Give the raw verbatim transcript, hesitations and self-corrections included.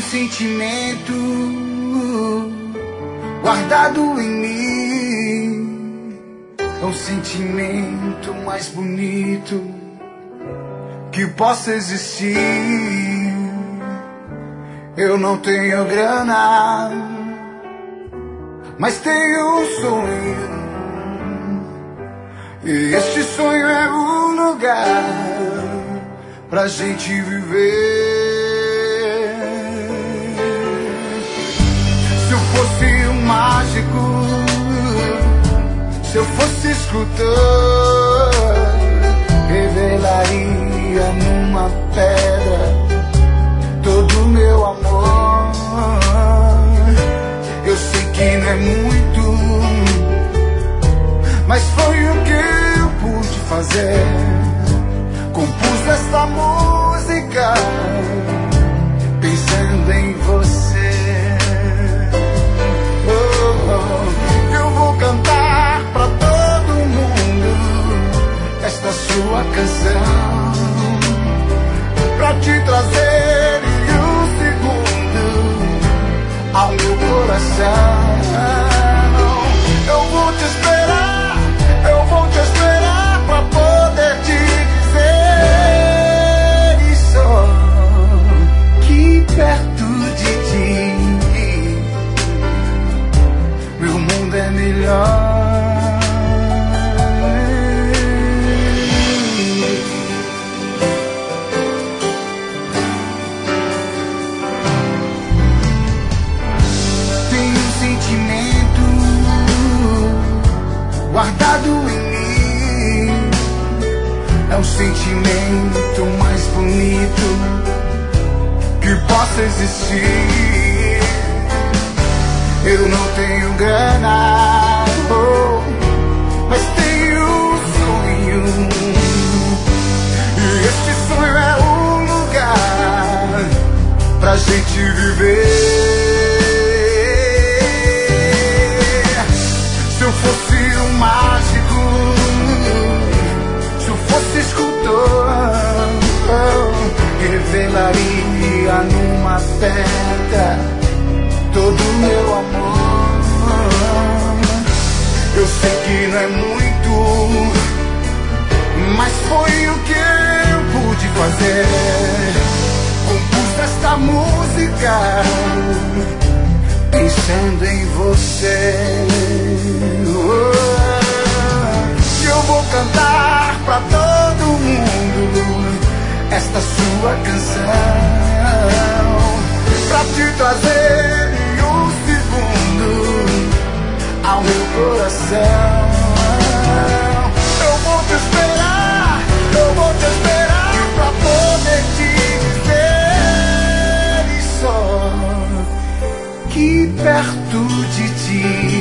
sentimento guardado em mim. É um sentimento mais bonito que possa existir. Eu não tenho grana, mas tenho um sonho, e este sonho é um lugar pra gente viver. Se eu fosse um mágico, se eu fosse escultor, revelaria numa pedra todo o meu amor. Eu sei que não é muito, mas foi o que eu pude fazer. Compus esta música pensando em você. Oh, oh. Eu vou cantar pra todo mundo esta sua canção, pra te trazer em um segundo ao meu coração. Eu vou te esperar, eu vou te esperar pra poder te dizer isso, que perto de ti meu mundo é melhor. Tem um sentimento guardado em mim, é um sentimento mais bonito que possa existir. Eu não tenho grana, oh, mas tenho um sonho, e este sonho é um lugar pra gente viver. Se eu fosse um mágico, se eu fosse escultor, oh, revelaria numa pedra todo o meu amor. Eu sei que não é muito, mas foi o que eu pude fazer. Compus esta música pensando em você. Oh, eu vou cantar pra todo mundo esta sua canção, pra te trazer em um segundo ao meu coração. Eu vou te esperar, eu vou te esperar pra poder te dizer isso, que perto de ti